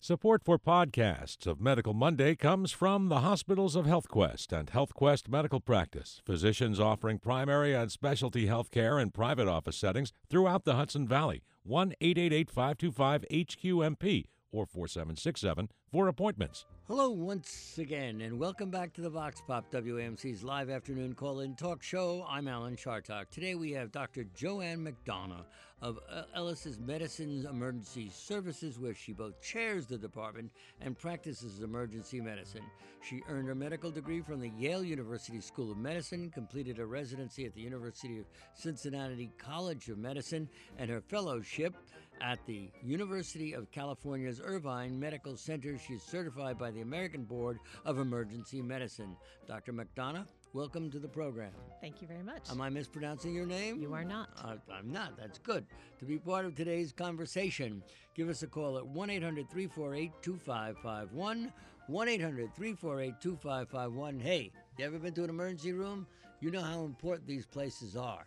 Support for podcasts of Medical Monday comes from the Hospitals of HealthQuest and HealthQuest Medical Practice, physicians offering primary and specialty health care in private office settings throughout the Hudson Valley. 1-888-525-HQMP or 4767 for appointments. Hello once again, and welcome back to the Vox Pop, WAMC's live afternoon call-in talk show. I'm Alan Chartock. Today we have Dr. Joanne McDonough of Ellis's Medicine's Emergency Services, where she both chairs the department and practices emergency medicine. She earned her medical degree from the Yale University School of Medicine, completed a residency at the University of Cincinnati College of Medicine, and her fellowship at the University of California's Irvine Medical Center. She is certified by the American Board of Emergency Medicine. Dr. McDonough, welcome to the program. Thank you very much. Am I mispronouncing your name? You are not. I'm not. That's good. To be part of today's conversation, give us a call at 1-800-348-2551, 1-800-348-2551. Hey, you ever been to an emergency room? You know how important these places are.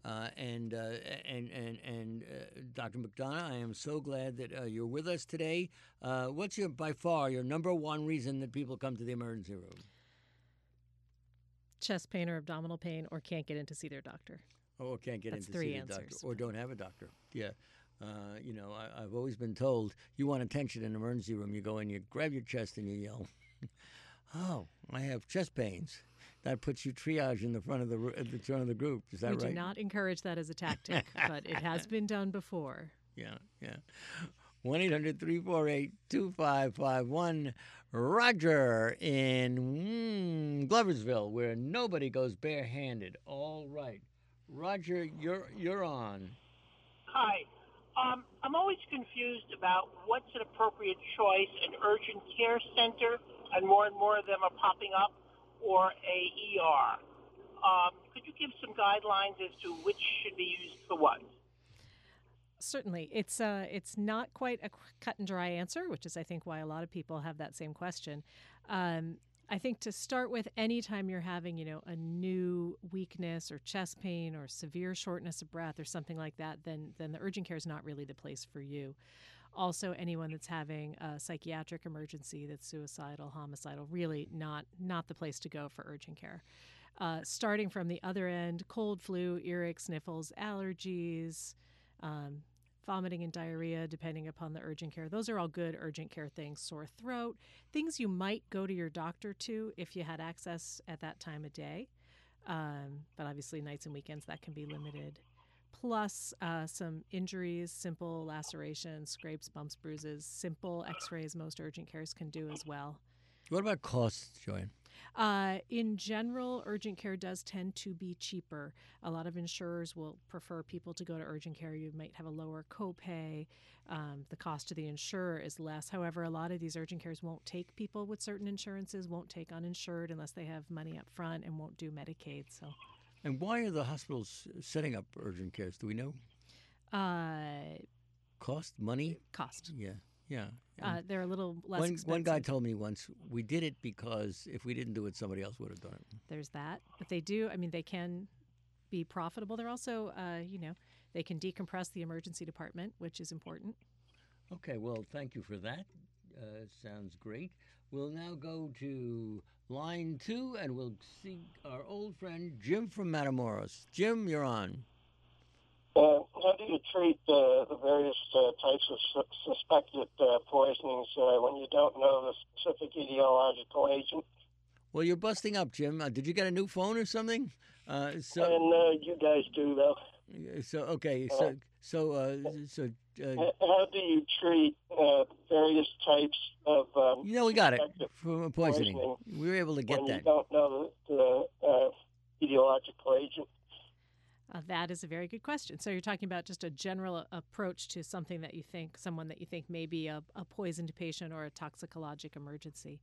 Dr. McDonough, I am so glad that you're with us today. What's by far your number one reason that people come to the emergency room? Chest pain or abdominal pain, or can't get in to see their doctor. Or can't get in to three see answers. the doctor, or don't have a doctor. Yeah. I've always been told you want attention in an emergency room. You go in, you grab your chest, and you yell, "Oh, I have chest pains." That puts you triage in the front of the group. Is that right? We do not encourage that as a tactic, but it has been done before. Yeah. 1-800-348-2551. Roger in Gloversville, where nobody goes barehanded. All right. Roger, you're on. Hi. I'm always confused about what's an appropriate choice, an urgent care center, and more of them are popping up, or a ER. Could you give some guidelines as to which should be used for what? Certainly. It's not quite a cut and dry answer, which is, I think, why a lot of people have that same question. I think to start with, anytime you're having, a new weakness or chest pain or severe shortness of breath or something like that, then the urgent care is not really the place for you. Also, anyone that's having a psychiatric emergency that's suicidal, homicidal, really not the place to go for urgent care. Starting from the other end, cold, flu, earache, sniffles, allergies, vomiting and diarrhea, depending upon the urgent care. Those are all good urgent care things. Sore throat, things you might go to your doctor to if you had access at that time of day. But obviously nights and weekends, that can be limited. Plus some injuries, simple lacerations, scrapes, bumps, bruises, simple x-rays most urgent cares can do as well. What about costs, Joanne? In general, urgent care does tend to be cheaper. A lot of insurers will prefer people to go to urgent care. You might have a lower copay. The cost to the insurer is less. However, a lot of these urgent cares won't take people with certain insurances, won't take uninsured unless they have money up front, and won't do Medicaid. So. And why are the hospitals setting up urgent cares? Do we know? Cost? Money? Cost. Yeah. They're a little less expensive. One guy told me once, we did it because if we didn't do it, somebody else would have done it. There's that. But they do, they can be profitable. They're also, they can decompress the emergency department, which is important. Okay, well, thank you for that. Sounds great. We'll now go to line 2, and we'll see our old friend Jim from Matamoros. Jim, you're on. How do you treat the various types of suspected poisonings when you don't know the specific etiological agent? Well, you're busting up, Jim. Did you get a new phone or something? And you guys do, though. How do you treat various types of we got it from poisoning. We were able to get when that. You don't know the etiological agent. That is a very good question. So you're talking about just a general approach to someone that you think may be a poisoned patient or a toxicologic emergency.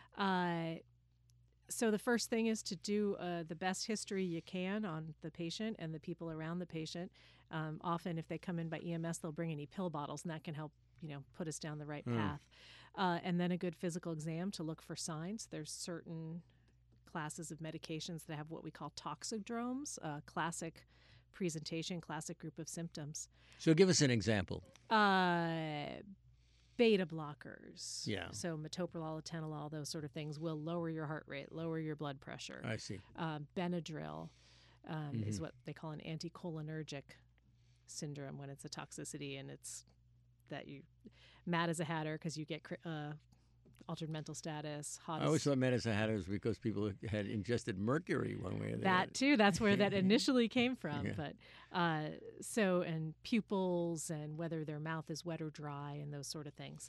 So the first thing is to do the best history you can on the patient and the people around the patient. Often if they come in by EMS, they'll bring any pill bottles, and that can help put us down the right path. And then a good physical exam to look for signs. There's certain classes of medications that have what we call toxidromes, classic presentation, classic group of symptoms. So give us an example. beta blockers. Yeah. So metoprolol, atenolol, those sort of things will lower your heart rate, lower your blood pressure. I see. Benadryl is what they call an anticholinergic syndrome when it's a toxicity, and it's that you mad as a hatter because you get altered mental status. I always thought medicine had it was because people had ingested mercury one way or the other. That too. That's where that initially came from. Yeah. But and pupils and whether their mouth is wet or dry and those sort of things.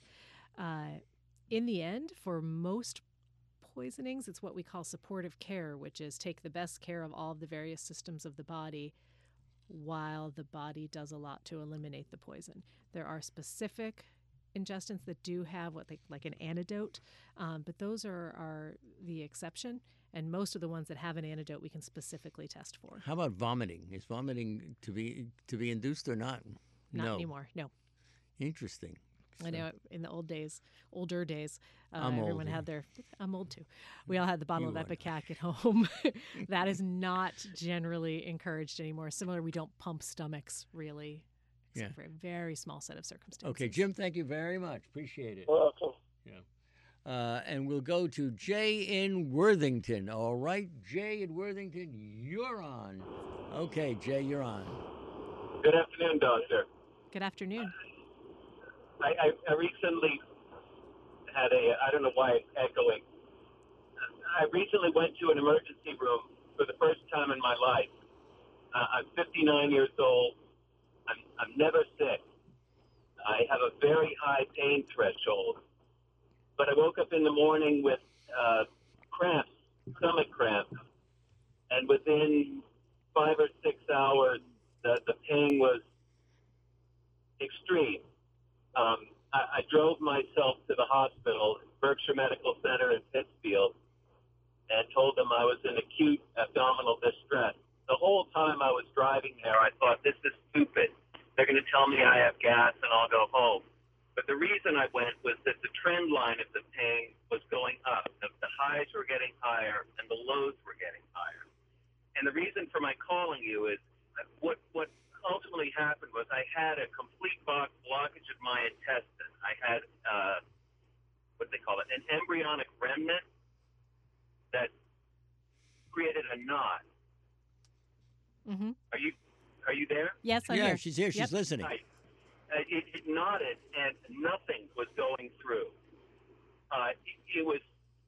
In the end, for most poisonings, it's what we call supportive care, which is take the best care of all of the various systems of the body while the body does a lot to eliminate the poison. There are specific ingestants that do have what they like an antidote, but those are the exception. And most of the ones that have an antidote, we can specifically test for. How about vomiting? Is vomiting to be induced or not? Not anymore. No. Interesting. I know in the older days, I'm old, everyone yeah. had their. I'm old too. We all had the bottle You of are. Epicac at home. That is not generally encouraged anymore. Similar, we don't pump stomachs really, except for a very small set of circumstances. Okay, Jim, thank you very much. Appreciate it. Welcome. And we'll go to Jay in Worthington. All right, Jay in Worthington, you're on. Okay, Jay, you're on. Good afternoon, Doctor. Good afternoon. I recently had I don't know why it's echoing. I recently went to an emergency room for the first time in my life. I'm 59 years old. I'm never sick. I have a very high pain threshold. But I woke up in the morning with cramps, stomach cramps, and within 5 or 6 hours, the pain was extreme. I drove myself to the hospital, Berkshire Medical Center in Pittsfield, and told them I was in acute abdominal distress. The whole time I was driving there, I thought, this is stupid. They're going to tell me I have gas and I'll go home. But the reason I went was that the trend line of the pain was going up. The highs were getting higher and the lows were getting higher. And the reason for my calling you is what ultimately happened was I had a complete blockage of my intestine. I had, what they call it, an embryonic remnant that created a knot. Mm-hmm. Are you there? Yes, I'm yeah, here. she's here. She's Yep. listening. Right. It nodded, and nothing was going through. It was,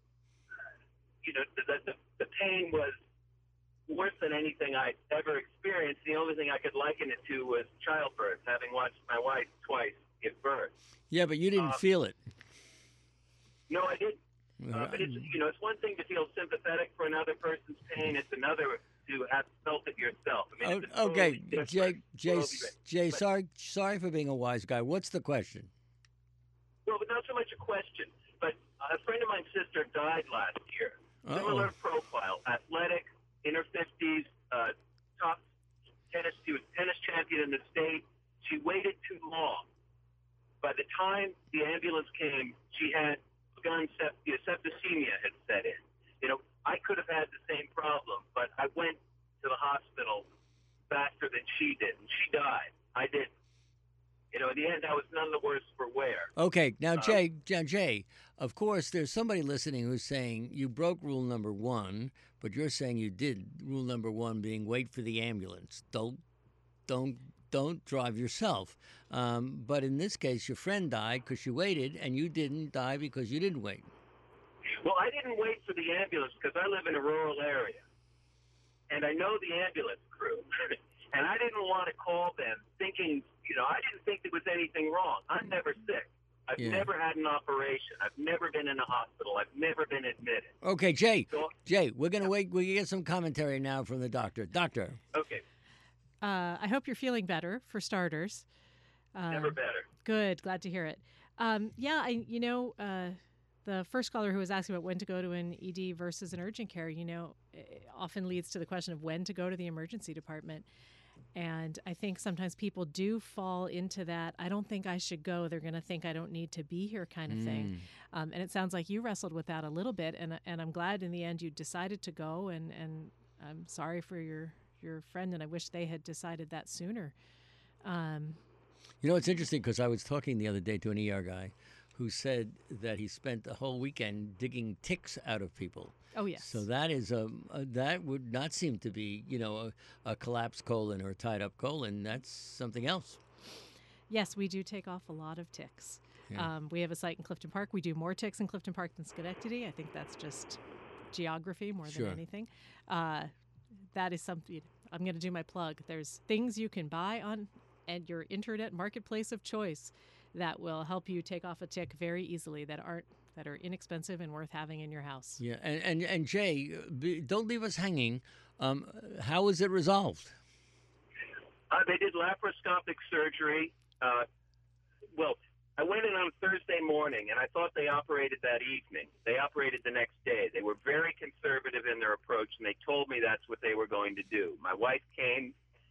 the pain was worse than anything I'd ever experienced. The only thing I could liken it to was childbirth, having watched my wife twice give birth. Yeah, but you didn't feel it. No, I didn't. But it's one thing to feel sympathetic for another person's pain. It's another to have felt it yourself. I mean, it's Okay, totally different. Jay, sorry for being a wise guy. What's the question? Well, but not so much a question, but a friend of mine's sister died last year. Similar profile, athletic, in her 50s, top tennis. She was tennis champion in the state. She waited too long. By the time the ambulance came, she had begun septicemia had set in. I could have had the same problem, but I went to the hospital faster than she did, and she died. I didn't. In the end, I was none the worse for wear. Okay, now Jay, of course, there's somebody listening who's saying you broke rule number 1, but you're saying you did. Rule number 1 being wait for the ambulance. Don't drive yourself. But in this case, your friend died because she waited, and you didn't die because you didn't wait. Well, I didn't wait for the ambulance because I live in a rural area, and I know the ambulance crew, and I didn't want to call them thinking, I didn't think there was anything wrong. I'm never sick. I've never had an operation. I've never been in a hospital. I've never been admitted. Okay, Jay, we're going to wait. We get some commentary now from the doctor. Doctor. Okay. I hope you're feeling better, for starters. Never better. Good. Glad to hear it. The first caller who was asking about when to go to an ED versus an urgent care, it often leads to the question of when to go to the emergency department. And I think sometimes people do fall into that, I don't think I should go, they're going to think I don't need to be here kind of thing. And it sounds like you wrestled with that a little bit, and I'm glad in the end you decided to go, and I'm sorry for your friend, and I wish they had decided that sooner. You know, it's interesting because I was talking the other day to an ER guy who said that he spent the whole weekend digging ticks out of people. Oh, yes. So that is that would not seem to be, a collapsed colon or a tied up colon. That's something else. Yes, we do take off a lot of ticks. Yeah. We have a site in Clifton Park. We do more ticks in Clifton Park than Schenectady. I think that's just geography more Sure. than anything. That is something. I'm going to do my plug. There's things you can buy on and your internet marketplace of choice that will help you take off a tick very easily that are inexpensive and worth having in your house. Yeah, and Jay, don't leave us hanging. How was it resolved? They did laparoscopic surgery. Well, I went in on Thursday morning, and I thought they operated that evening. They operated the next day. They were very conservative in their approach, and they told me that's what they were going to do. My wife came.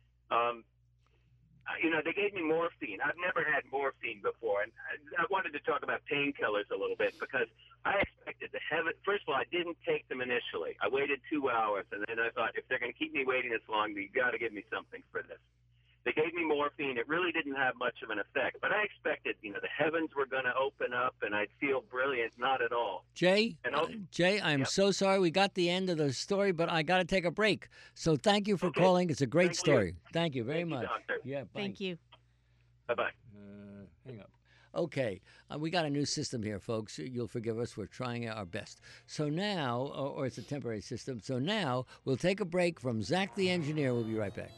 They gave me morphine. I've never had morphine before, and I wanted to talk about painkillers a little bit because I expected to have it. First of all, I didn't take them initially. I waited 2 hours, and then I thought, if they're going to keep me waiting this long, you got to give me something for this. They gave me morphine. It really didn't have much of an effect, but I expected, the heavens were going to open up and I'd feel brilliant. Not at all. Jay, I'm Yep. so sorry we got the end of the story, but I got to take a break. So thank you for calling. It's a great Thank story. you. Thank you very Thank you, much. doctor. Yeah, bye. Thank you. Bye-bye. Hang up. Okay, we got a new system here, folks. You'll forgive us. We're trying our best. So now, or it's a temporary system. So now we'll take a break from Zach the engineer. We'll be right back.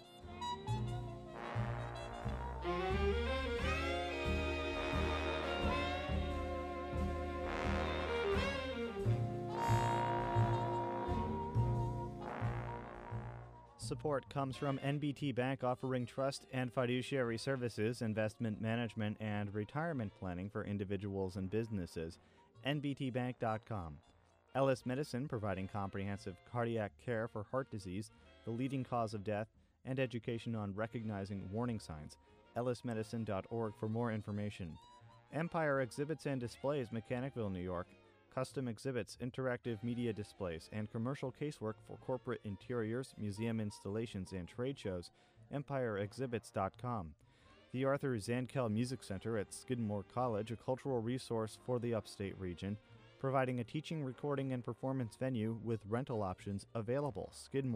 Support comes from NBT Bank, offering trust and fiduciary services, investment management, and retirement planning for individuals and businesses. NBTBank.com. Ellis Medicine, providing comprehensive cardiac care for heart disease, the leading cause of death, and education on recognizing warning signs. ellismedicine.org for more information. Empire Exhibits and Displays, Mechanicville, New York. Custom exhibits, interactive media displays, and commercial casework for corporate interiors, museum installations, and trade shows. EmpireExhibits.com. The Arthur Zankel Music Center at Skidmore College, a cultural resource for the upstate region, providing a teaching, recording, and performance venue with rental options available.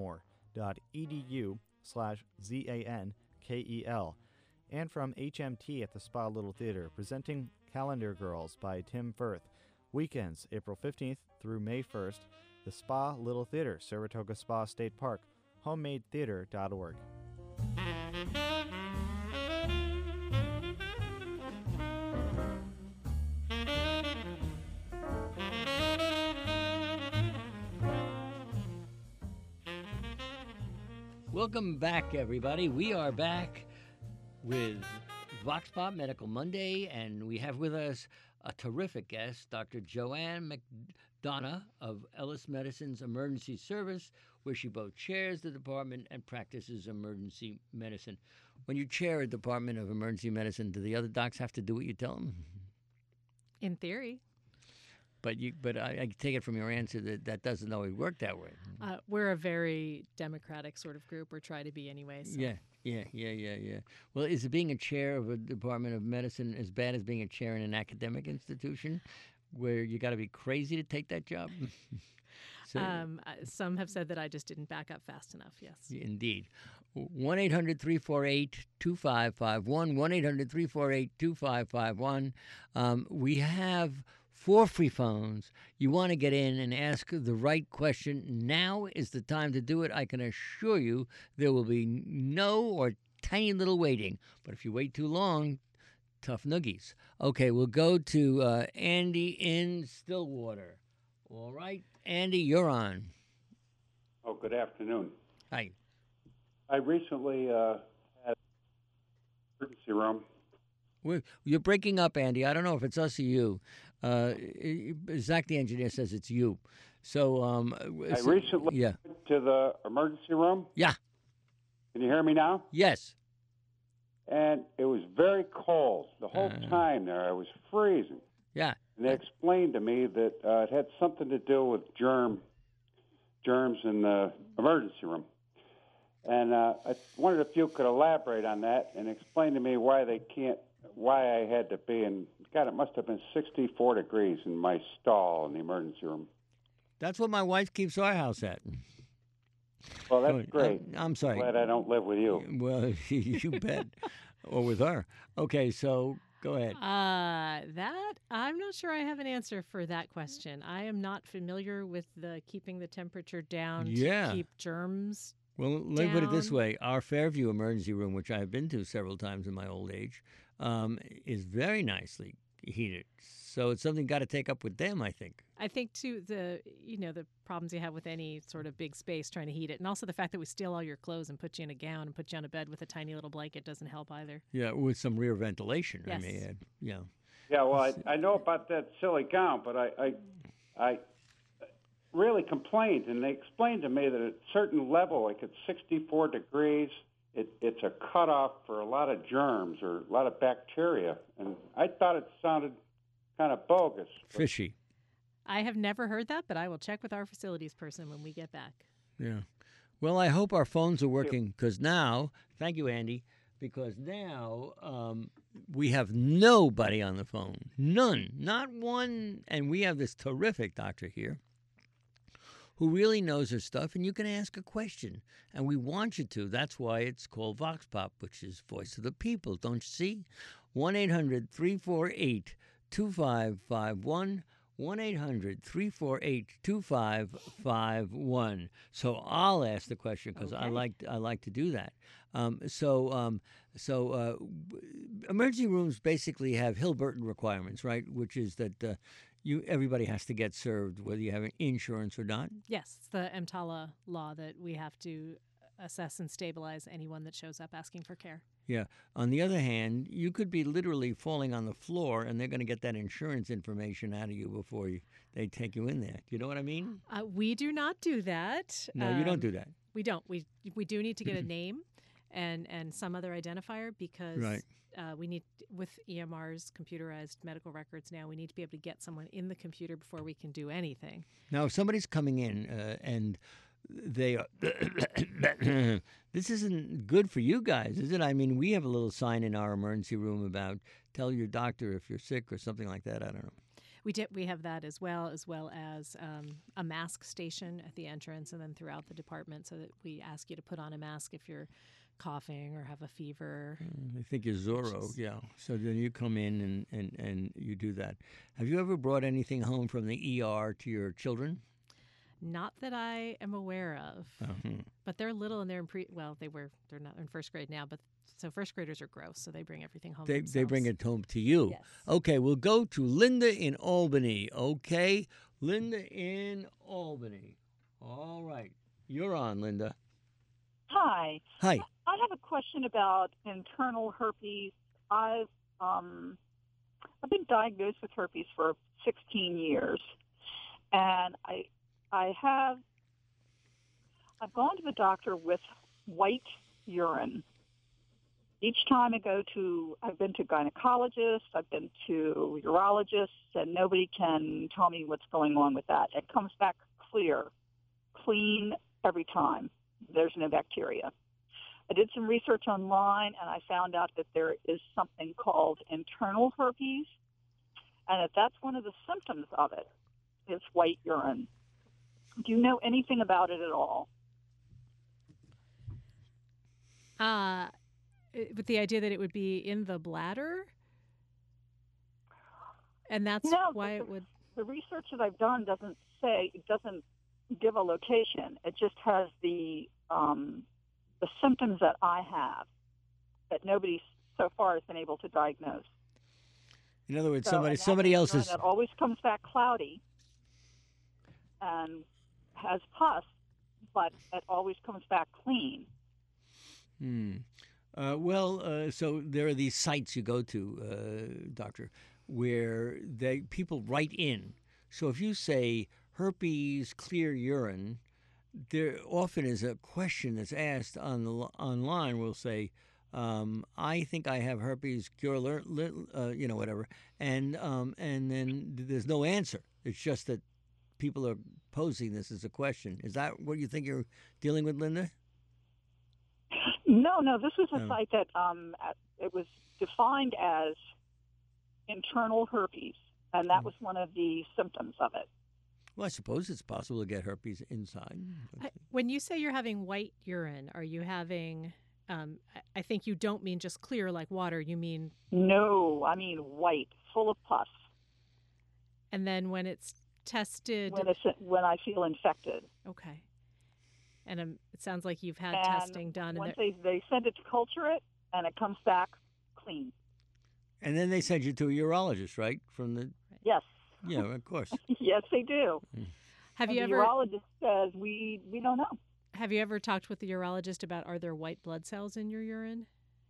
Skidmore.edu/ZANKEL. And from HMT at the Spa Little Theater, presenting Calendar Girls by Tim Firth. Weekends, April 15th through May 1st, the Spa Little Theater, Saratoga Spa State Park, homemadetheater.org. Welcome back, everybody. We are back with Vox Pop Medical Monday, and we have with us a terrific guest, Dr. Joanne McDonough of Ellis Medicine's Emergency Service, where she both chairs the department and practices emergency medicine. When you chair a department of emergency medicine, do the other docs have to do what you tell them? In theory. But I take it from your answer that doesn't always work that way. We're a very democratic sort of group, or try to be anyway. So. Yeah. Well, is it being a chair of a department of medicine as bad as being a chair in an academic institution where you got to be crazy to take that job? Some have said that I just didn't back up fast enough, yes. Indeed. 1-800-348-2551, 1-800-348-2551. We have 4 free phones. You want to get in and ask the right question. Now is the time to do it. I can assure you there will be no or tiny little waiting. But if you wait too long, tough noogies. Okay, we'll go to Andy in Stillwater. All right, Andy, you're on. Oh, good afternoon. Hi. I recently had an emergency room. You're breaking up, Andy. I don't know if it's us or you. Zach the engineer says it's you. So I recently went to the emergency room. Yeah. Can you hear me now? Yes. And it was very cold the whole time there. I was freezing. Yeah. And they explained to me that it had something to do with germs in the emergency room. And I wondered if you could elaborate on that and explain to me why I had to be in, God, it must have been 64 degrees in my stall in the emergency room. That's what my wife keeps our house at. Well, that's great. I'm sorry. Glad I don't live with you. Well, you bet. Or with her. Okay, so go ahead. That I'm not sure I have an answer for that question. I am not familiar with the keeping the temperature down to keep germs. Well, let me put it this way. Our Fairview emergency room, which I have been to several times in my old age, is very nicely heated. So it's something got to take up with them, I think. I think, too, the problems you have with any sort of big space trying to heat it, and also the fact that we steal all your clothes and put you in a gown and put you on a bed with a tiny little blanket doesn't help either. Yeah, with some rear ventilation, yes. I may add. Yeah. Yeah, well, I know about that silly gown, but I really complained, and they explained to me that at a certain level, like at 64 degrees, it's a cutoff for a lot of germs or a lot of bacteria, and I thought it sounded kind of bogus. Fishy. I have never heard that, but I will check with our facilities person when we get back. Yeah. Well, I hope our phones are working because now, thank you, Andy, because now we have nobody on the phone. None. Not one. And we have this terrific doctor here who really knows her stuff, and you can ask a question. And we want you to. That's why it's called Vox Pop, which is Voice of the People. Don't you see? 1-800-348-2551. 1-800-348-2551. So I'll ask the question because I like to do that. Emergency rooms basically have Hill-Burton requirements, right? Which is that everybody has to get served, whether you have insurance or not. Yes, it's the EMTALA law that we have to assess and stabilize anyone that shows up asking for care. Yeah. On the other hand, you could be literally falling on the floor, and they're going to get that insurance information out of you before they take you in there. Do you know what I mean? We do not do that. No, you don't do that. We don't. We do need to get a name and some other identifier because we need, with EMRs, computerized medical records now, we need to be able to get someone in the computer before we can do anything. Now, if somebody's coming in and they are this isn't good for you guys, is it? I mean, we have a little sign in our emergency room about tell your doctor if you're sick or something like that. I don't know. We have that as well as a mask station at the entrance and then throughout the department, so that we ask you to put on a mask if you're coughing or have a fever. I think you're Zorro, yeah. So then you come in and you do that. Have you ever brought anything home from the ER to your children? Not that I am aware of, but they're little and they're they're not in first grade now, but so first graders are gross, so they bring everything home themselves. They bring it home to you. Yes. Okay, we'll go to Linda in Albany. Okay, Linda in Albany. All right, you're on, Linda. Hi. Hi. I have a question about internal herpes. I've been diagnosed with herpes for 16 years, and I've gone to the doctor with white urine. Each time I've been to gynecologists, I've been to urologists, and nobody can tell me what's going on with that. It comes back clean every time. There's no bacteria. I did some research online, and I found out that there is something called internal herpes, and that's one of the symptoms of it is white urine. Do you know anything about it at all? With the idea that it would be in the bladder? And that's why it would... The research that I've done doesn't give a location. It just has the symptoms that I have that nobody so far has been able to diagnose. In other words, somebody else is... It always comes back cloudy and has pus, but it always comes back clean. So there are these sites you go to, doctor, where people write in. So if you say herpes, clear urine, there often is a question that's asked online. We'll say, I think I have herpes, whatever, and then there's no answer. It's just that people are posing this as a question. Is that what you think you're dealing with, Linda? No. This was a Oh. site that it was defined as internal herpes, and that was one of the symptoms of it. Well, I suppose it's possible to get herpes inside. When you say you're having white urine, are you having? I think you don't mean just clear like water. You mean No, I mean white, full of pus. and then when it's tested. When I feel infected. Okay. And it sounds like you've had And testing done. Once they send it to culture it, and it comes back clean. And then they send you to a urologist, right? From the Yes. Yeah, of course. Yes, they do. Have And you the ever? urologist says we don't know. Have you ever talked with the urologist about are there white blood cells in your urine?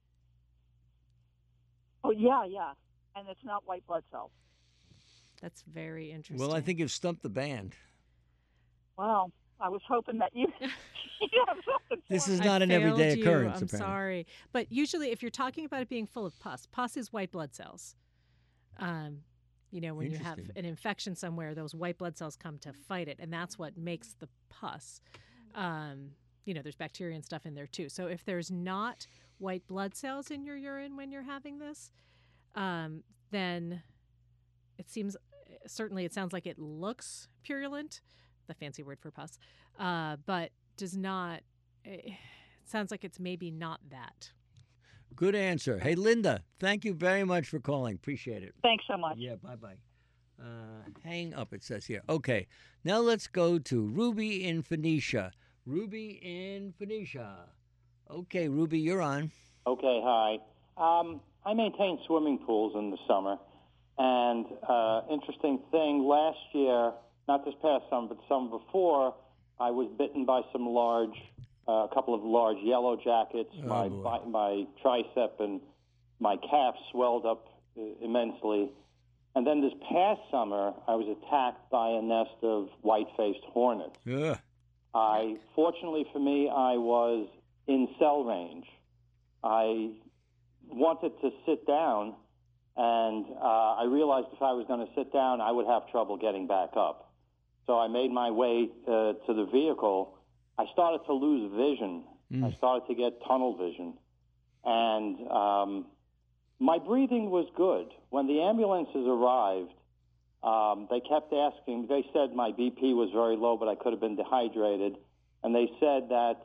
Oh yeah, and it's not white blood cells. That's very interesting. Well, I think you've stumped the band. Well, I was hoping that you have something. This for is me. not I an everyday failed you. occurrence, I'm apparently. sorry, but usually, if you're talking about it being full of pus is white blood cells. When you have Interesting. an infection somewhere, those white blood cells come to fight it, and that's what makes the pus. There's bacteria and stuff in there too. So if there's not white blood cells in your urine when you're having this, then it sounds like it looks purulent, the fancy word for pus, but does not. It sounds like it's maybe not that. Good answer. Hey, Linda, thank you very much for calling. Appreciate it. Thanks so much. Yeah, bye-bye. Hang up, it says here. Okay, now let's go to Ruby in Phoenicia. Ruby in Phoenicia. Okay, Ruby, you're on. Okay, hi. I maintain swimming pools in the summer, and interesting thing, last year, not this past summer, but the summer before, I was bitten by a couple of large yellow jackets. Oh, my tricep and my calf swelled up immensely. And then this past summer, I was attacked by a nest of white-faced hornets. Yeah. Fortunately for me, I was in cell range. I wanted to sit down, and I realized if I was going to sit down, I would have trouble getting back up. So I made my way to the vehicle. I started to lose vision. I started to get tunnel vision. And my breathing was good. When the ambulances arrived, they kept asking. They said my BP was very low, but I could have been dehydrated. And they said that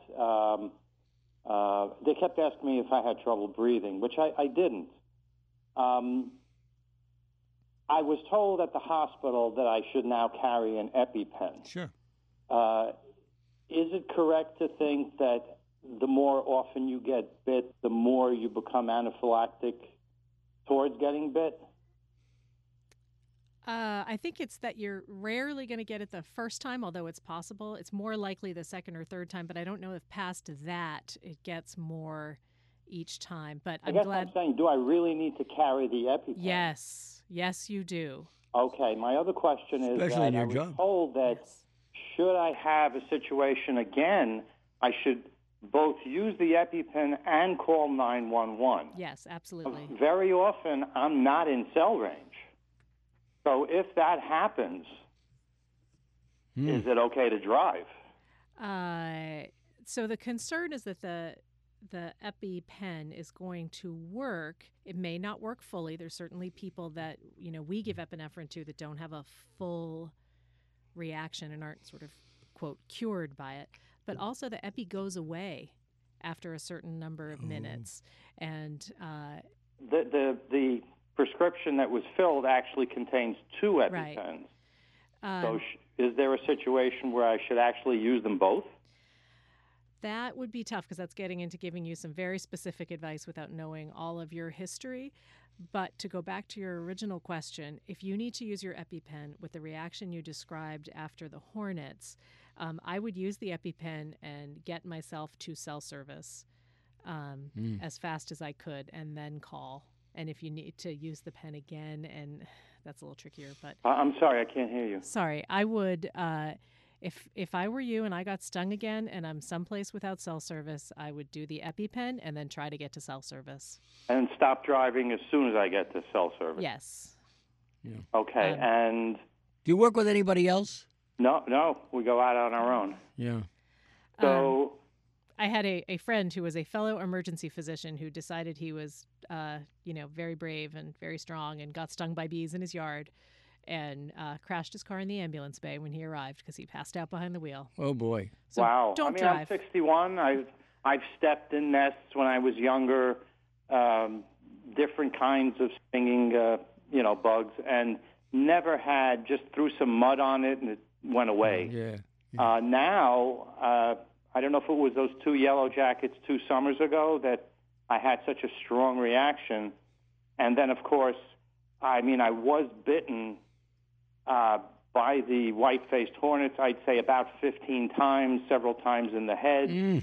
they kept asking me if I had trouble breathing, which I didn't. I was told at the hospital that I should now carry an EpiPen. Sure. Is it correct to think that the more often you get bit, the more you become anaphylactic towards getting bit? I think it's that you're rarely going to get it the first time, although it's possible. It's more likely the second or third time, but I don't know if past that it gets more each time. But I'm glad. I'm saying, do I really need to carry the EpiPen? Yes, you do. Okay, my other question is Especially that in your I was job. told that should I have a situation again, I should both use the EpiPen and call 911. Yes, absolutely. Very often, I'm not in cell range. So if that happens, is it okay to drive? So the concern is that the EpiPen is going to work. It may not work fully. There's certainly people that we give epinephrine to that don't have a full reaction and aren't sort of quote cured by it. But also the Epi goes away after a certain number of minutes, and the prescription that was filled actually contains 2 EpiPens. Right. So is there a situation where I should actually use them both? That would be tough because that's getting into giving you some very specific advice without knowing all of your history. But to go back to your original question, if you need to use your EpiPen with the reaction you described after the hornets, I would use the EpiPen and get myself to cell service as fast as I could and then call. And if you need to use the pen again, and that's a little trickier, but... I'm sorry, I can't hear you. Sorry, I would... If I were you and I got stung again and I'm someplace without cell service, I would do the EpiPen and then try to get to cell service. And stop driving as soon as I get to cell service? Yes. Yeah. Okay, and... Do you work with anybody else? No, we go out on our own. Yeah. So I had a friend who was a fellow emergency physician who decided he was, very brave and very strong and got stung by bees in his yard and crashed his car in the ambulance bay when he arrived because he passed out behind the wheel. Oh, boy. So wow. don't I mean, drive. I'm 61. I've stepped in nests when I was younger, different kinds of stinging, bugs, and never had, just threw some mud on it and it went away. Yeah. Now, I don't know if it was those 2 yellow jackets 2 summers ago that I had such a strong reaction. And then, of course, I was bitten by the white-faced hornets, I'd say about 15 times, several times in the head.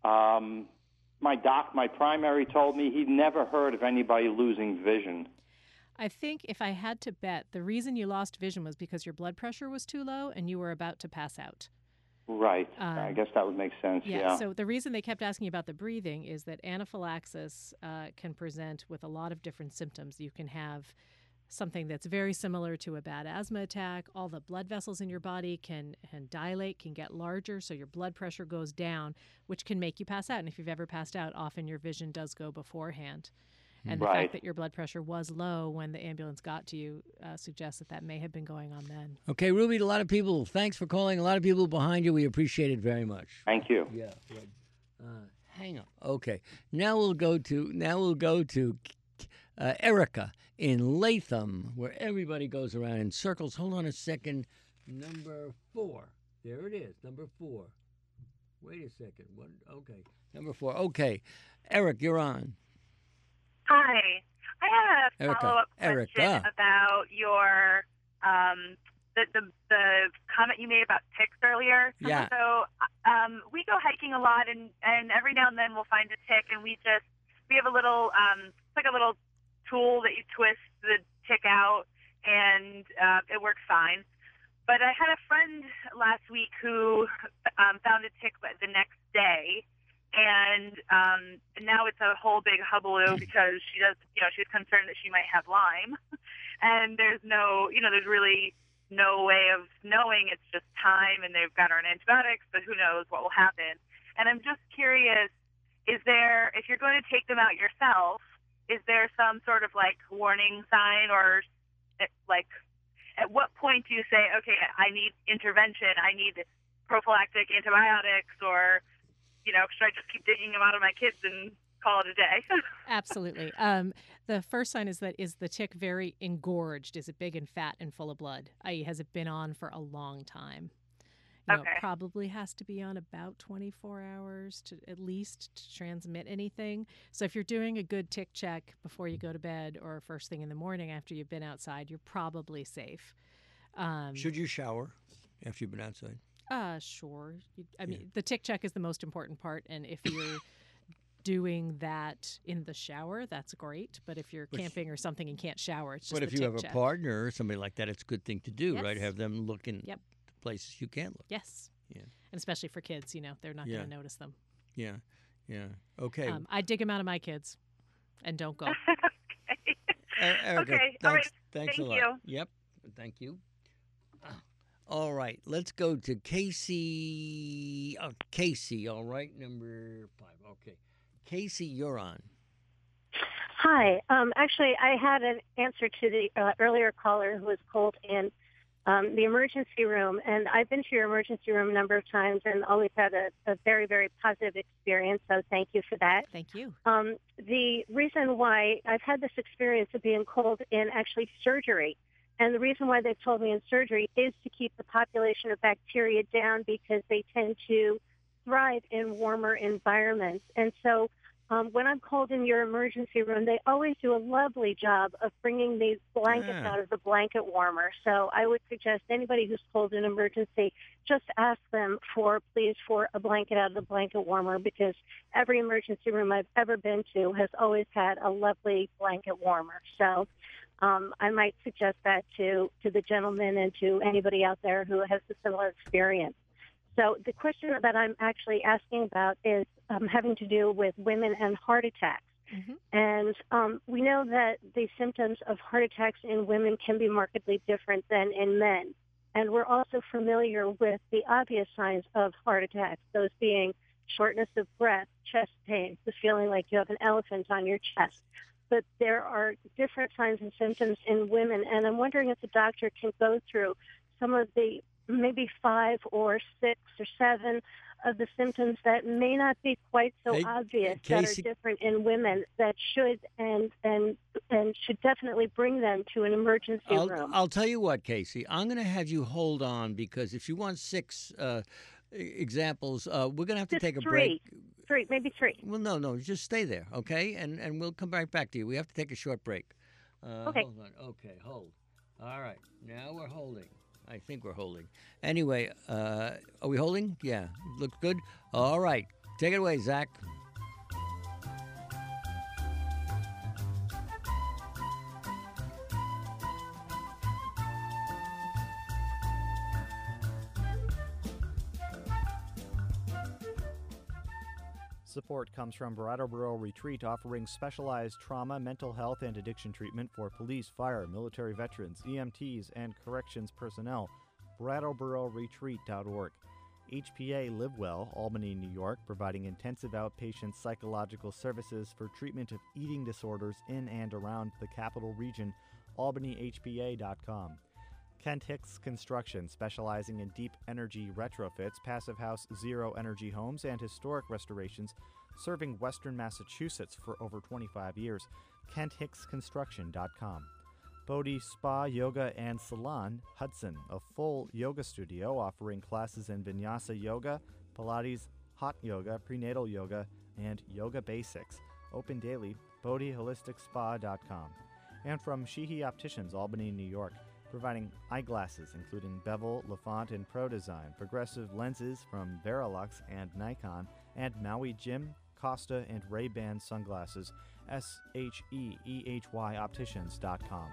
My primary told me he'd never heard of anybody losing vision. I think if I had to bet, the reason you lost vision was because your blood pressure was too low and you were about to pass out. Right. I guess that would make sense, yeah. So the reason they kept asking about the breathing is that anaphylaxis can present with a lot of different symptoms. You can have something that's very similar to a bad asthma attack. All the blood vessels in your body can dilate, can get larger, so your blood pressure goes down, which can make you pass out. And if you've ever passed out, often your vision does go beforehand. And the fact that your blood pressure was low when the ambulance got to you suggests that may have been going on then. Okay, Ruby, a lot of people, thanks for calling. A lot of people behind you. We appreciate it very much. Thank you. Yeah. Hang on. Okay. Now we'll go to Erica in Latham, where everybody goes around in circles. Hold on a second. Number 4. There it is. Number 4. Wait a second. What? Okay. Number 4. Okay. Eric, you're on. Hi. I had a follow-up question about your the comment you made about ticks earlier. Yeah. So we go hiking a lot, and every now and then we'll find a tick, and we have a little it's like a little tool that you twist the tick out, and it works fine. But I had a friend last week who found a tick the next day. And now it's a whole big hullabaloo because she was concerned that she might have Lyme, and there's really no way of knowing. It's just time, and they've got her on antibiotics, but who knows what will happen. And I'm just curious, if you're going to take them out yourself, is there some sort of warning sign, or at what point do you say, okay, I need intervention, I need prophylactic antibiotics, or should I just keep digging them out of my kids and call it a day? Absolutely. The first sign is the tick very engorged? Is it big and fat and full of blood? I.e., has it been on for a long time? It probably has to be on about 24 hours to at least to transmit anything. So if you're doing a good tick check before you go to bed or first thing in the morning after you've been outside, you're probably safe. Should you shower after you've been outside? Sure. The tick check is the most important part, and if you're doing that in the shower, that's great. But if you're camping or something and can't shower, it's just But if you have a partner or somebody like that, it's a good thing to do, right? Have them look in the places you can't look. Yes. Yeah. And especially for kids, they're not going to notice them. Yeah. Yeah. Okay. I dig them out of my kids, and don't go. Okay. Erica, okay. All right. Thanks a lot. Thank you. Yep. Thank you. All right, let's go to Casey. Oh, Casey, all right, number 5. Okay. Casey, you're on. Hi. Actually, I had an answer to the earlier caller who was called in the emergency room, and I've been to your emergency room a number of times and always had a very, very positive experience, so thank you for that. Thank you. The reason why I've had this experience of being called in actually surgery, and the reason why they've told me in surgery is to keep the population of bacteria down because they tend to thrive in warmer environments. And so when I'm called in your emergency room, they always do a lovely job of bringing these blankets out of the blanket warmer. So I would suggest anybody who's called in emergency, just ask them for a blanket out of the blanket warmer, because every emergency room I've ever been to has always had a lovely blanket warmer. So I might suggest that to the gentleman and to anybody out there who has a similar experience. So the question that I'm actually asking about is having to do with women and heart attacks. Mm-hmm. And we know that the symptoms of heart attacks in women can be markedly different than in men. And we're also familiar with the obvious signs of heart attacks, those being shortness of breath, chest pain, the feeling like you have an elephant on your chest. But there are different signs and symptoms in women, and I'm wondering if the doctor can go through some of the maybe 5 or 6 or 7 of the symptoms that may not be quite so obvious Casey, that are different in women that should and should definitely bring them to an emergency room. I'll tell you what, Casey. I'm going to have you hold on because if you want 6 examples, we're going to have to Just take a 3. break. Maybe 3. Well, no, just stay there, okay? And we'll come right back to you. We have to take a short break. Okay. Hold on. Okay, hold. All right. Now we're holding. I think we're holding. Anyway, are we holding? Yeah. Looks good? All right. Take it away, Zach. Support comes from Brattleboro Retreat, offering specialized trauma, mental health, and addiction treatment for police, fire, military veterans, EMTs, and corrections personnel. BrattleboroRetreat.org. HPA LiveWell, Albany, New York, providing intensive outpatient psychological services for treatment of eating disorders in and around the capital region. AlbanyHPA.com. Kent Hicks Construction, specializing in deep energy retrofits, passive house zero energy homes, and historic restorations, serving Western Massachusetts for over 25 years. KentHicksConstruction.com. Bodhi Spa, Yoga, and Salon, Hudson, a full yoga studio offering classes in Vinyasa Yoga, Pilates, Hot Yoga, Prenatal Yoga, and Yoga Basics. Open daily, BodhiHolisticSpa.com. And from Sheehy Opticians, Albany, New York, providing eyeglasses including Bevel, Lafont, and Pro Design, progressive lenses from Verilux and Nikon, and Maui Jim, Costa, and Ray-Ban sunglasses. SheehyOpticians.com.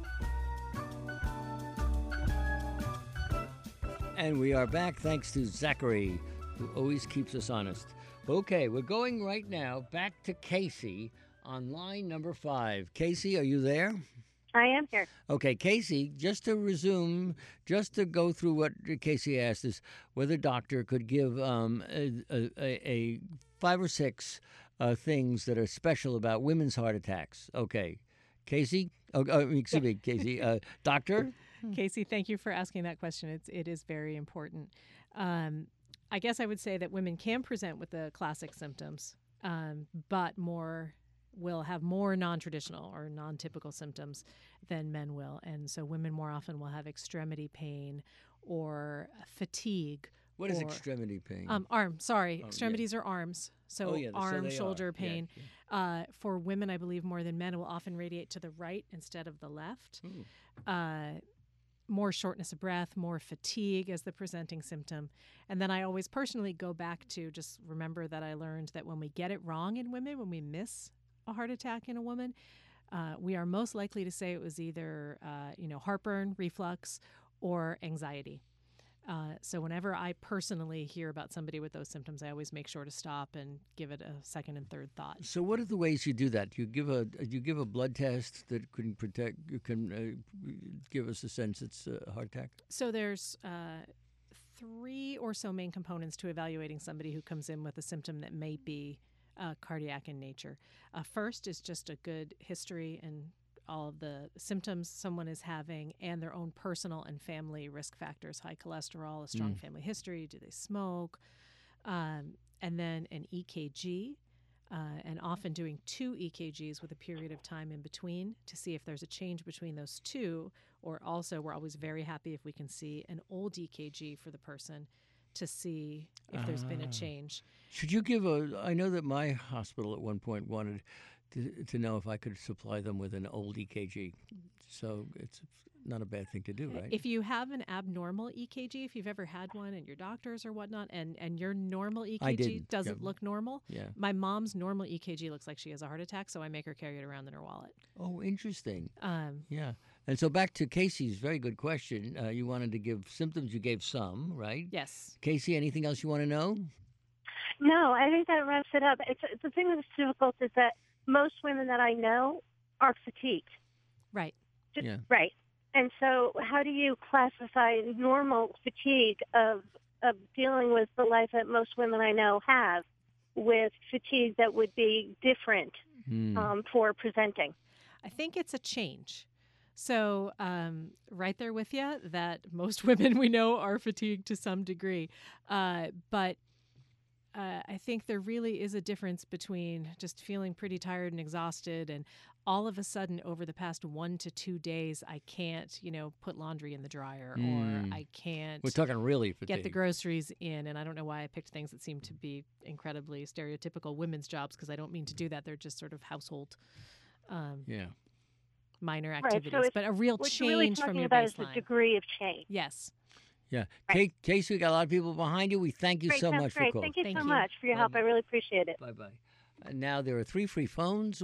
And we are back thanks to Zachary, who always keeps us honest. Okay, we're going right now back to Casey on line number 5. Casey, are you there? I am here. Okay, Casey, just to resume, just to go through what Casey asked is whether a doctor could give a 5 or 6 things that are special about women's heart attacks. Okay, Casey? Excuse me, Casey. Doctor? Casey, thank you for asking that question. It is very important. I guess I would say that women can present with the classic symptoms, but will have more non-traditional or non-typical symptoms than men will. And so women more often will have extremity pain or fatigue. What is extremity pain? Extremities are arms. So arm, shoulder pain. Yeah. For women, I believe more than men, it will often radiate to the right instead of the left. More shortness of breath, more fatigue as the presenting symptom. And then I always personally go back to just remember that I learned that when we get it wrong in women, when we miss a heart attack in a woman, we are most likely to say it was either heartburn, reflux, or anxiety. So whenever I personally hear about somebody with those symptoms, I always make sure to stop and give it a second and third thought. So what are the ways you do that? You give a blood test that can give us a sense it's a heart attack? So there's 3 or so main components to evaluating somebody who comes in with a symptom that may be cardiac in nature. First is just a good history and all of the symptoms someone is having and their own personal and family risk factors, high cholesterol, a strong family history, do they smoke, and then an EKG, and often doing 2 EKGs with a period of time in between to see if there's a change between those 2, or also we're always very happy if we can see an old EKG for the person to see if there's been a change. Should you give I know that my hospital at one point wanted to know if I could supply them with an old EKG. So it's not a bad thing to do, right? If you have an abnormal EKG, if you've ever had one at your doctor's or whatnot, and your normal EKG doesn't look normal, my mom's normal EKG looks like she has a heart attack, so I make her carry it around in her wallet. Oh, interesting. Yeah. And so back to Casey's very good question. You wanted to give symptoms. You gave some, right? Yes. Casey, anything else you want to know? No, I think that wraps it up. The thing that's difficult is that most women that I know are fatigued. Right. Right. And so how do you classify normal fatigue of dealing with the life that most women I know have, with fatigue that would be different for presenting. I think it's a change. So right there with you that most women we know are fatigued to some degree. But I think there really is a difference between just feeling pretty tired and exhausted and all of a sudden over the past 1 to 2 days, I can't, put laundry in the dryer or I can't. We're talking really fatigue. Get the groceries in. And I don't know why I picked things that seem to be incredibly stereotypical women's jobs because I don't mean to do that. They're just sort of household minor activities. Right, so but a real what change you're really from talking your about baseline. is the degree of change. Yes. Yeah. Right. Casey, we got a lot of people behind you. We thank you Great, so that's much great. for calling. Thank you so much for your help. I really appreciate it. Bye-bye. Now there are 3 free phones,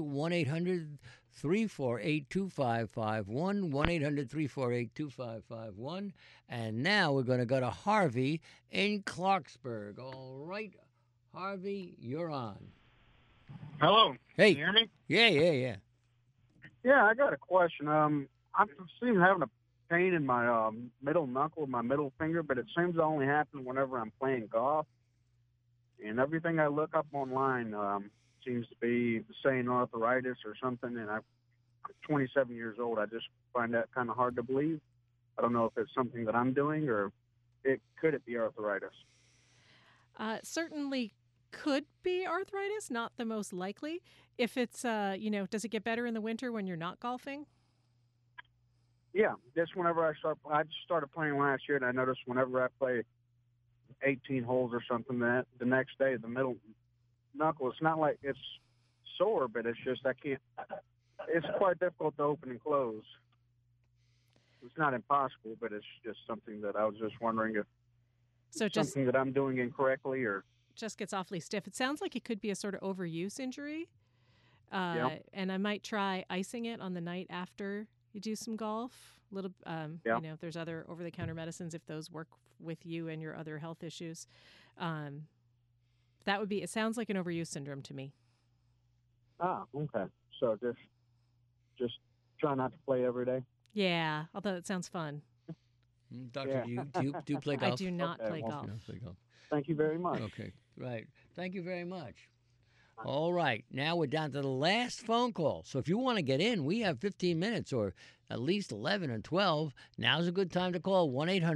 1-800-348-2551, 1-800-348-2551. And now we're going to go to Harvey in Clarksburg. All right, Harvey, you're on. Hello. Hey. Can you hear me? Yeah. Yeah, I got a question. I seem having a pain in my middle knuckle, my middle finger, but it seems to only happen whenever I'm playing golf. And everything I look up online seems to be saying arthritis or something. And I'm 27 years old. I just find that kind of hard to believe. I don't know if it's something that I'm doing or could it be arthritis? Certainly could be arthritis, not the most likely. If it's, does it get better in the winter when you're not golfing? Yeah, just whenever I just started playing last year, and I noticed whenever I play 18 holes or something, that the next day the middle knuckle, it's not like it's sore, but it's just it's quite difficult to open and close. It's not impossible, but it's just something that I was just wondering if something that I'm doing incorrectly or just gets awfully stiff. It sounds like it could be a sort of overuse injury. And I might try icing it on the night after you do some golf. If there's other over-the-counter medicines, if those work with you and your other health issues. That would be, it sounds like an overuse syndrome to me. Ah, okay. So just try not to play every day? Yeah, although it sounds fun. Doctor, do you play golf? I do not play golf. Thank you very much. Okay, right. Thank you very much. All right, now we're down to the last phone call. So if you want to get in, we have 15 minutes or at least 11 or 12. Now's a good time to call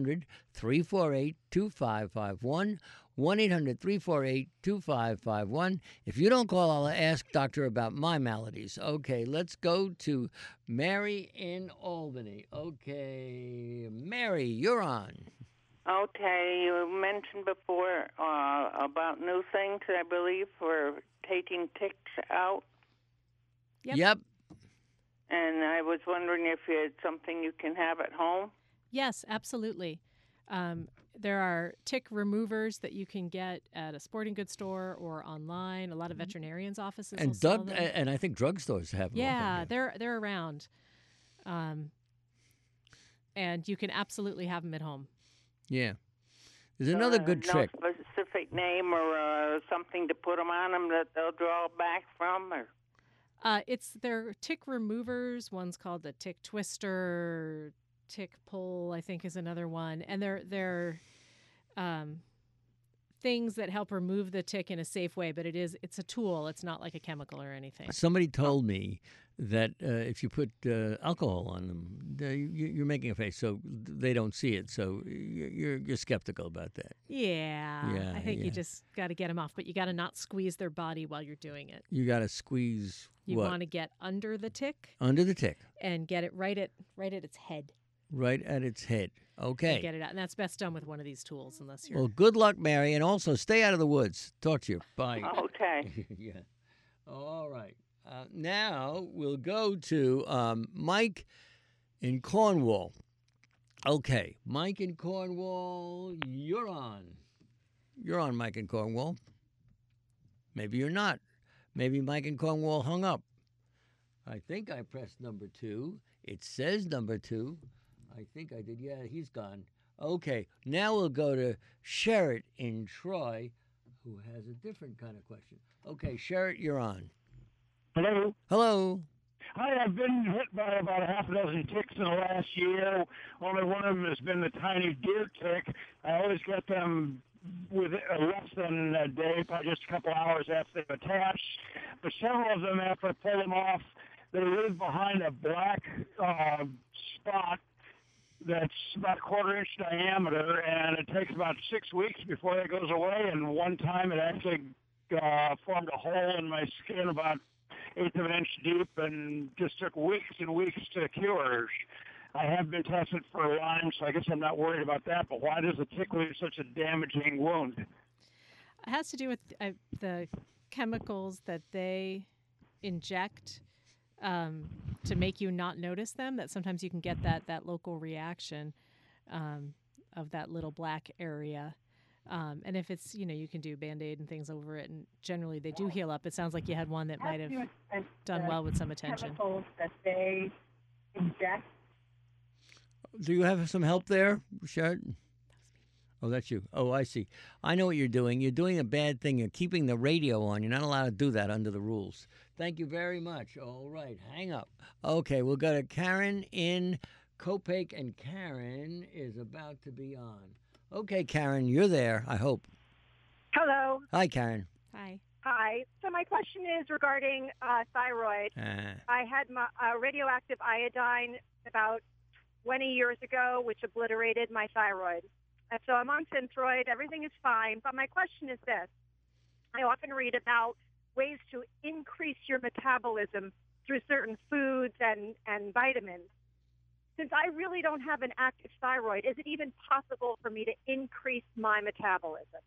1-800-348-2551, 1-800-348-2551. If you don't call, I'll ask doctor about my maladies. Okay, let's go to Mary in Albany. Okay, Mary, you're on. Okay, you mentioned before about new things, I believe, for taking ticks out. Yep. And I was wondering if it's something you can have at home. Yes, absolutely. There are tick removers that you can get at a sporting goods store or online. A lot of veterinarians' offices will sell them. And I think drugstores have them. Yeah, they're around. And you can absolutely have them at home. Yeah. There's another good trick. No specific name or something to put them on them that they'll draw back from? Or? They're tick removers. One's called the tick twister. Tick pull, I think, is another one. And they're things that help remove the tick in a safe way, but it's a tool. It's not like a chemical or anything. Somebody told me that if you put alcohol on them, you're making a face, so they don't see it. So you're skeptical about that. Yeah, I think you just got to get them off, but you got to not squeeze their body while you're doing it. You got to squeeze. You want to get under the tick. Under the tick. And get it right at its head. Right at its head. Okay. And get it out, and that's best done with one of these tools, unless you're. Well, good luck, Mary, and also stay out of the woods. Talk to you. Bye. Okay. Yeah. All right. Now we'll go to Mike in Cornwall. Okay, Mike in Cornwall, you're on. You're on, Mike in Cornwall. Maybe you're not. Maybe Mike in Cornwall hung up. I think I pressed number 2. It says number 2. I think I did. Yeah, he's gone. Okay, now we'll go to Sherritt in Troy, who has a different kind of question. Okay, Sherritt, you're on. Hello. Hello. Hi, I've been hit by about a half a dozen ticks in the last year. Only one of them has been the tiny deer tick. I always get them with less than a day, probably just a couple hours after they've attached. But several of them, after I pull them off, they leave behind a black spot that's about a quarter-inch diameter, and it takes about 6 weeks before that goes away. And one time it actually formed a hole in my skin about 1/8 of an inch deep, and just took weeks and weeks to cure. I have been tested for Lyme, so I guess I'm not worried about that. But why does a tick leave such a damaging wound? It has to do with the chemicals that they inject to make you not notice them, that sometimes you can get that local reaction of that little black area. And if it's, you can do Band-Aid and things over it, and generally they do heal up. It sounds like you had one that might have done well with some attention. Chemicals that they inject. Do you have some help there, Sharon? Oh, that's you. Oh, I see. I know what you're doing. You're doing a bad thing. You're keeping the radio on. You're not allowed to do that under the rules. Thank you very much. All right, hang up. Okay, we'll go to Karen in Copake, and Karen is about to be on. Okay, Karen, you're there, I hope. Hello. Hi, Karen. Hi. Hi. So my question is regarding thyroid. I had my radioactive iodine about 20 years ago, which obliterated my thyroid. And so I'm on Synthroid. Everything is fine. But my question is this. I often read about ways to increase your metabolism through certain foods and vitamins. Since I really don't have an active thyroid, is it even possible for me to increase my metabolism?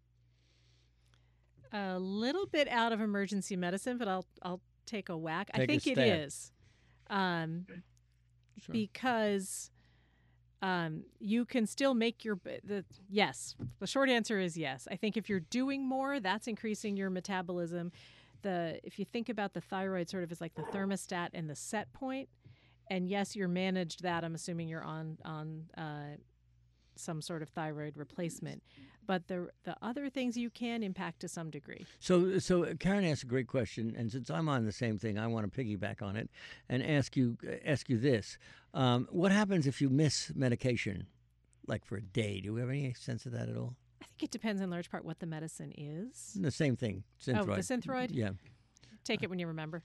A little bit out of emergency medicine, but I'll take a whack. I think it is. Sure. Because you can still make yes. The short answer is yes. I think if you're doing more, that's increasing your metabolism. If you think about the thyroid sort of as like the thermostat and the set point, and yes, you're managed that. I'm assuming you're on some sort of thyroid replacement, but the other things you can impact to some degree. So Karen asked a great question, and since I'm on the same thing, I want to piggyback on it and ask you this: what happens if you miss medication, like for a day? Do you have any sense of that at all? I think it depends in large part what the medicine is. The same thing, Synthroid. Oh, the Synthroid? Yeah. Take it when you remember.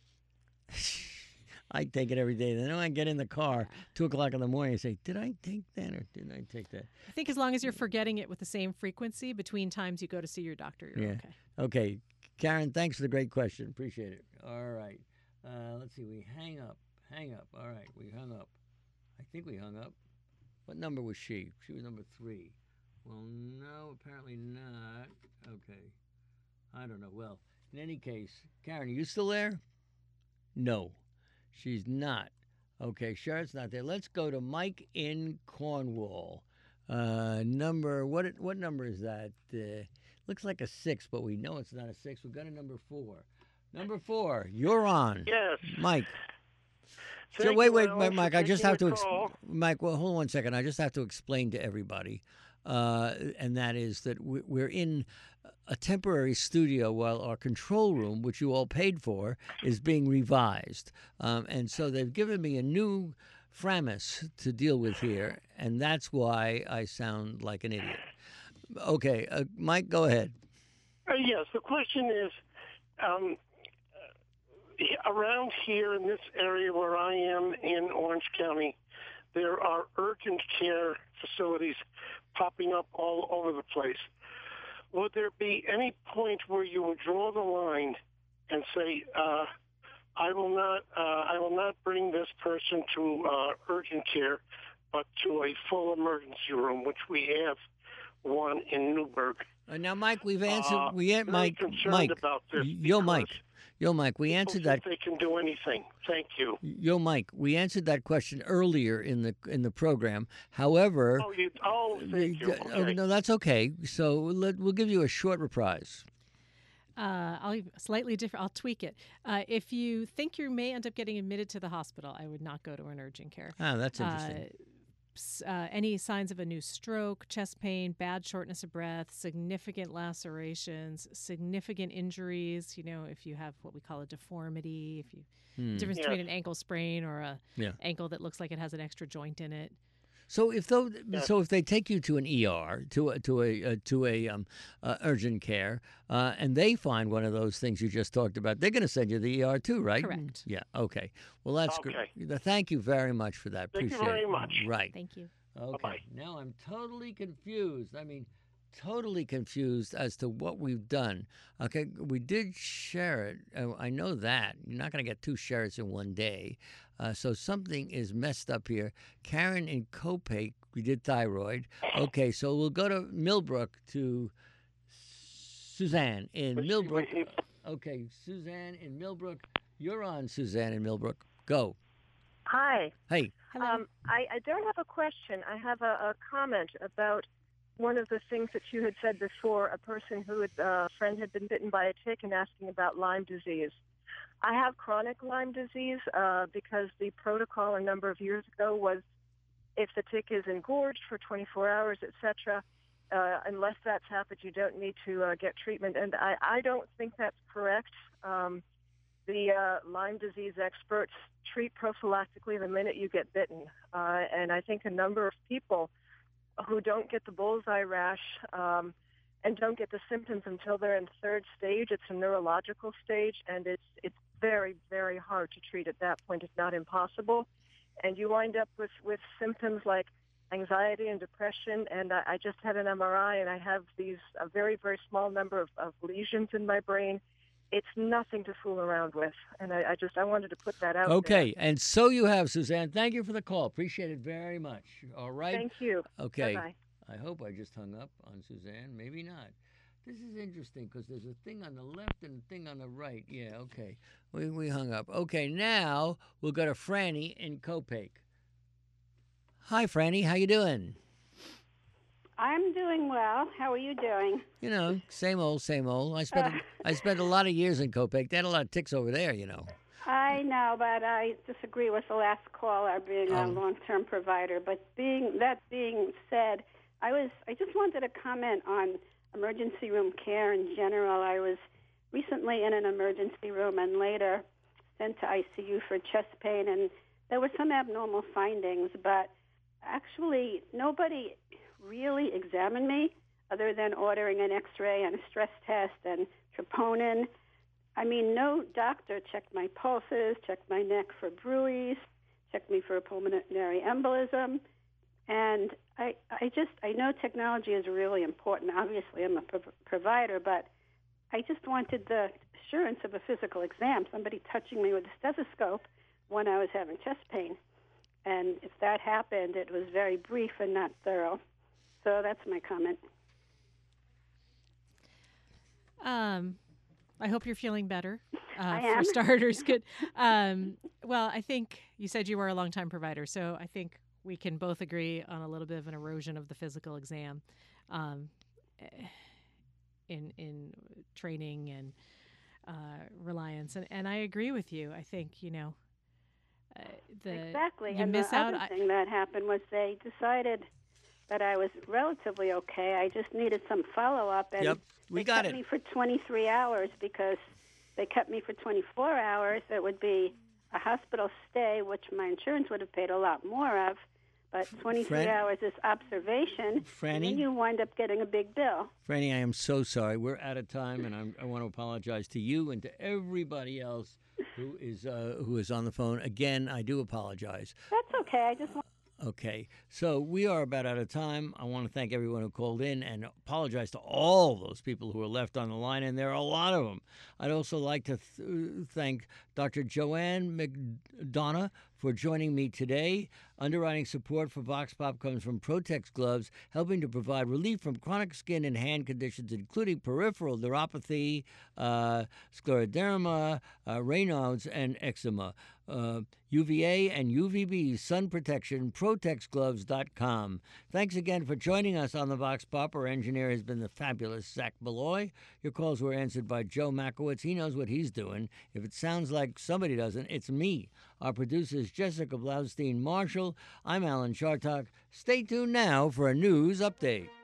I take it every day. Then I get in the car, 2 o'clock in the morning, and say, did I take that or didn't I take that? I think as long as you're forgetting it with the same frequency between times you go to see your doctor, you're okay. Okay. Karen, thanks for the great question. Appreciate it. All right. Let's see. We hang up. All right. We hung up. I think we hung up. What number was she? She was number 3. Well, no, apparently not. Okay. I don't know. Well, in any case, Karen, are you still there? No. She's not. Okay, Sharon's not there. Let's go to Mike in Cornwall. What number is that? Looks like a 6, but we know it's not a 6. We've got a number 4. Number 4, you're on. Yes. Mike. Thank Wait, you, Mike. I just have to. Mike, well, hold on 1 second. I just have to explain to everybody, and that is that we're in a temporary studio while our control room, which you all paid for, is being revised. And so they've given me a new Framus to deal with here, and that's why I sound like an idiot. Okay, Mike, go ahead. Yes, the question is, around here in this area where I am in Orange County, there are urgent care facilities popping up all over the place. Would there be any point where you would draw the line and say, I will not bring this person to urgent care, but to a full emergency room, which we have one in Newburgh? Now, Mike, we've answered. Mike, about this Mike, we answered that. They can do anything. Thank you. Mike, we answered that question earlier in the program. However, thank you. Okay. No, that's okay. So we'll give you a short reprise. I'll slightly different. I'll tweak it. If you think you may end up getting admitted to the hospital, I would not go to an urgent care. Ah, that's interesting. any signs of a new stroke, chest pain, bad shortness of breath, significant lacerations, significant injuries, if you have what we call a deformity, if you difference between an ankle sprain or a ankle that looks like it has an extra joint in it. So if they take you to an ER, to a urgent care, and they find one of those things you just talked about, they're going to send you to the ER too, right? Correct. Yeah. Okay. Well, that's great. Thank you very much for that. Thank you Appreciate very it. much. Right. Thank you. Okay. Bye-bye. Now I'm totally confused. I mean, totally confused as to what we've done. Okay, we did share it. I know that. You're not going to get 2 shares in one day. So something is messed up here. Karen in Copake, we did thyroid. Okay, so we'll go to Millbrook to Suzanne in Millbrook. Okay, Suzanne in Millbrook. You're on, Suzanne in Millbrook. Go. Hi. Hey. I don't have a question. I have a comment about one of the things that you had said before, a person a friend had been bitten by a tick and asking about Lyme disease. I have chronic Lyme disease because the protocol a number of years ago was if the tick is engorged for 24 hours, etc., unless that's happened, you don't need to get treatment. And I don't think that's correct. The Lyme disease experts treat prophylactically the minute you get bitten. And I think a number of people who don't get the bullseye rash and don't get the symptoms until they're in 3rd stage. It's a neurological stage, and it's very, very hard to treat at that point, if not impossible. And you wind up with symptoms like anxiety and depression. And I just had an MRI, and I have a very, very small number of lesions in my brain. It's nothing to fool around with. And I wanted to put that out there. Okay, and so you have, Suzanne. Thank you for the call. Appreciate it very much. All right? Thank you. Okay. Bye-bye. I hope I just hung up on Suzanne. Maybe not. This is interesting because there's a thing on the left and a thing on the right. Yeah, okay. We hung up. Okay, now we'll go to Franny in Copake. Hi, Franny. How you doing? I'm doing well. How are you doing? Same old, same old. I spent a lot of years in Copake. They had a lot of ticks over there, I know, but I disagree with the last caller being a long-term provider. But that being said, I just wanted to comment on emergency room care in general. I was recently in an emergency room and later sent to ICU for chest pain, and there were some abnormal findings, but actually nobody really examined me other than ordering an X-ray and a stress test and troponin. I mean, no doctor checked my pulses, checked my neck for bruits, checked me for a pulmonary embolism. And I know technology is really important. Obviously, I'm a provider, but I just wanted the assurance of a physical exam, somebody touching me with a stethoscope when I was having chest pain. And if that happened, it was very brief and not thorough. So that's my comment. I hope you're feeling better. I am. For starters, good. Well, I think you said you were a longtime provider, so I think we can both agree on a little bit of an erosion of the physical exam in training and reliance. And I agree with you. I think, exactly. You and miss the out. other thing that happened was they decided that I was relatively okay. I just needed some follow-up. And we got kept me for 23 hours because they kept me for 24 hours. It would be a hospital stay, which my insurance would have paid a lot more of. But 23 hours is observation, and then you wind up getting a big bill. Franny, I am so sorry. We're out of time, and I want to apologize to you and to everybody else who is on the phone. Again, I do apologize. That's okay. I just want. Okay, so we are about out of time. I want to thank everyone who called in and apologize to all those people who were left on the line, and there are a lot of them. I'd also like to thank Dr. Joanne McDonough for joining me today. Underwriting support for Vox Pop comes from Protex Gloves, helping to provide relief from chronic skin and hand conditions, including peripheral neuropathy, scleroderma, Raynaud's, and eczema. UVA and UVB sun protection, protexgloves.com. Thanks again for joining us on the Vox Pop. Our engineer has been the fabulous Zach Beloy. Your calls were answered by Joe Makowitz. He knows what he's doing. If it sounds like somebody doesn't, it's me. Our producer is Jessica Blaustein Marshall. I'm Alan Chartock. Stay tuned now for a news update.